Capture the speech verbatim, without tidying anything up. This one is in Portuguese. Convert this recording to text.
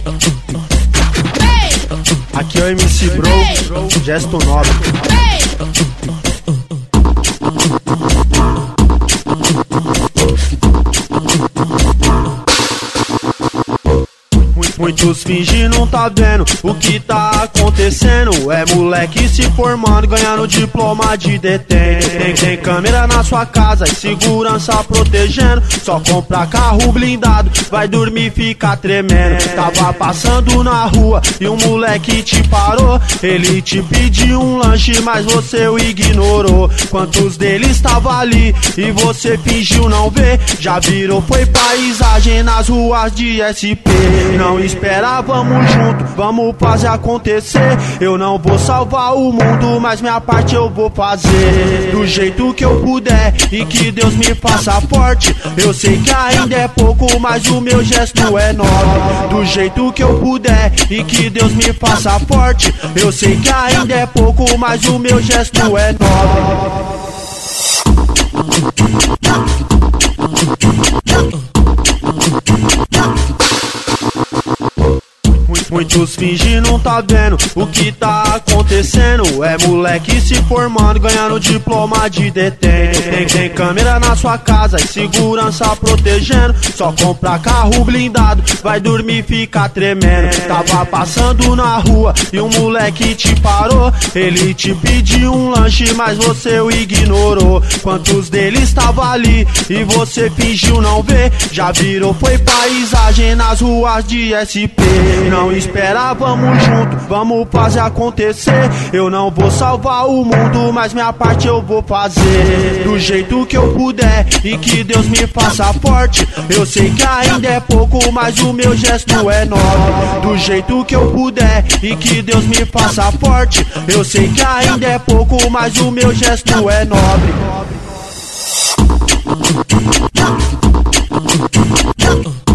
Aqui é o M C Bro, gesto nobre. Muitos fingem não tá vendo o que tá acontecendo. É moleque se formando, ganhando diploma de detém. Tem, tem câmera na sua casa e segurança protegendo. Só comprar carro blindado, vai dormir e ficar tremendo. Tava passando na rua e um moleque te parou. Ele te pediu um lanche, mas você o ignorou. Quantos deles tava ali e você fingiu não ver? Já virou, foi paisagem nas ruas de S P. Não espera, vamos junto, vamos fazer acontecer. Eu não vou salvar o mundo, mas minha parte eu vou fazer do jeito que eu puder e que Deus me faça forte. Eu sei que ainda é pouco, mas o meu gesto é nobre. Do jeito que eu puder e que Deus me faça forte. Eu sei que ainda é pouco, mas o meu gesto é nobre. Muitos fingem não tá vendo o que tá acontecendo. É moleque se formando, ganhando diploma de detém. Tem, tem câmera na sua casa e segurança protegendo. Só comprar carro blindado, vai dormir e ficar tremendo. Tava passando na rua e um moleque te parou. Ele te pediu um lanche, mas você o ignorou. Quantos deles tava ali e você fingiu não ver? Já virou, foi paisagem nas ruas de S P. Não espera, vamos junto, vamos fazer acontecer. Eu não vou salvar o mundo, mas minha parte eu vou fazer do jeito que eu puder e que Deus me faça forte. Eu sei que ainda é pouco, mas o meu gesto é nobre. Do jeito que eu puder e que Deus me faça forte. Eu sei que ainda é pouco, mas o meu gesto é nobre.